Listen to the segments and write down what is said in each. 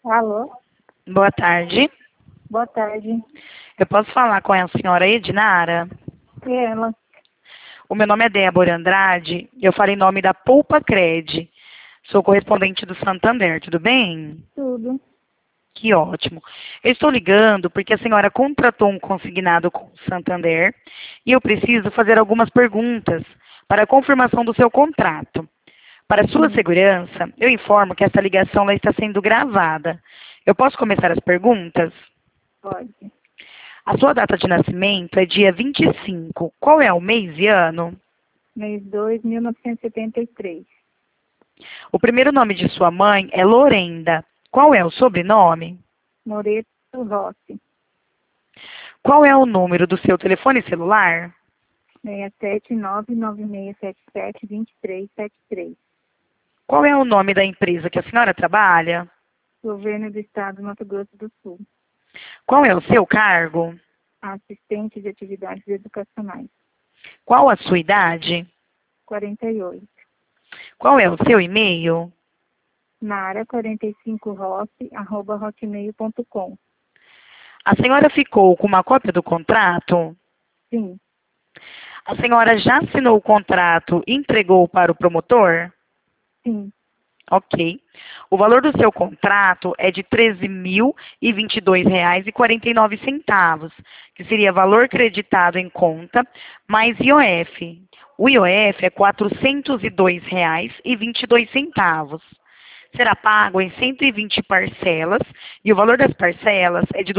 Alô? Boa tarde. Boa tarde. Eu posso falar com a senhora Ednara? Ela, O meu nome é Débora Andrade. Eu falo em nome da Poupa Cred. Sou correspondente do Santander, tudo bem? tudo. Que ótimo. Eu estou ligando porque a senhora contratou um consignado com o Santander e eu preciso fazer algumas perguntas para a confirmação do seu contrato. Para sua segurança, eu informo que essa ligação ela está sendo gravada. Eu posso começar as perguntas? Pode. A sua data de nascimento é dia 25. Qual é o mês e ano? Mês 2, 1973. O primeiro nome de sua mãe é Lorenda. Qual é o sobrenome? Moreto Rossi. Qual é o número do seu telefone celular? 67996772373. Qual é o nome da empresa que a senhora trabalha? Governo do Estado do Mato Grosso do Sul. Qual é o seu cargo? Assistente de atividades educacionais. Qual a sua idade? 48. Qual é o seu e-mail? Nara45rossi@hotmail.com. A senhora ficou com uma cópia do contrato? Sim, A senhora já assinou o contrato e entregou para o promotor? sim. Ok. O valor do seu contrato é de R$ 13.022,49, que seria valor creditado em conta, mais IOF. O IOF é R$ 402,22. Será pago em 120 parcelas e o valor das parcelas é de R$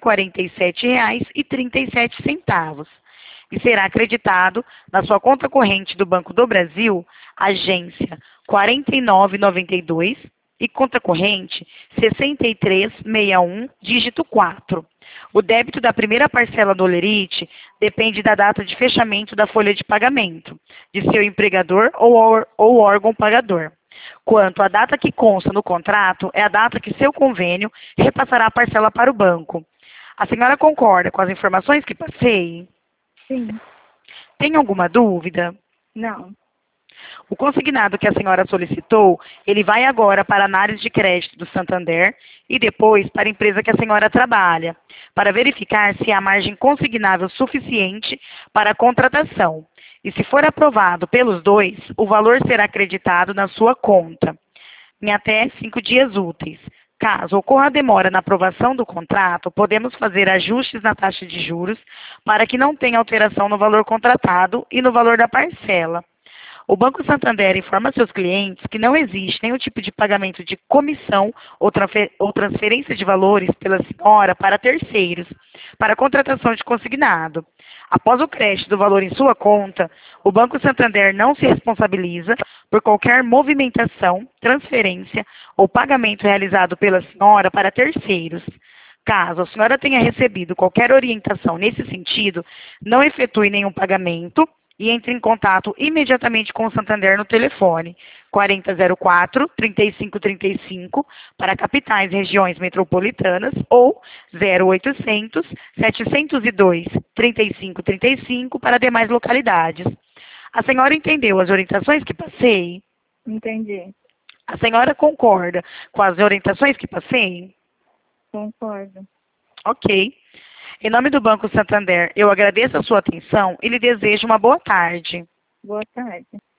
247,37 e será acreditado na sua conta corrente do Banco do Brasil, agência 4992 e conta corrente 6361, dígito 4. O débito da primeira parcela do Olerite depende da data de fechamento da folha de pagamento de seu empregador ou órgão pagador. Quanto à data que consta no contrato, é a data que seu convênio repassará a parcela para o banco. A senhora concorda com as informações que passei? Sim. Tem alguma dúvida? Não. O consignado que a senhora solicitou, ele vai agora para a análise de crédito do Santander e depois para a empresa que a senhora trabalha, para verificar se há margem consignável suficiente para a contratação. E se for aprovado pelos dois, o valor será acreditado na sua conta em até 5 dias úteis. Caso ocorra demora na aprovação do contrato, podemos fazer ajustes na taxa de juros para que não tenha alteração no valor contratado e no valor da parcela. O Banco Santander informa seus clientes que não existe nenhum tipo de pagamento de comissão ou transferência de valores pela senhora para terceiros, para contratação de consignado. Após o crédito do valor em sua conta, o Banco Santander não se responsabiliza por qualquer movimentação, transferência ou pagamento realizado pela senhora para terceiros. Caso a senhora tenha recebido qualquer orientação nesse sentido, não efetue nenhum pagamento e entre em contato imediatamente com o Santander no telefone 4004-3535 para capitais e regiões metropolitanas ou 0800-702-3535 para demais localidades. A senhora entendeu as orientações que passei? Entendi. A senhora concorda com as orientações que passei? Concordo. Ok. Em nome do Banco Santander, eu agradeço a sua atenção e lhe desejo uma boa tarde. Boa tarde.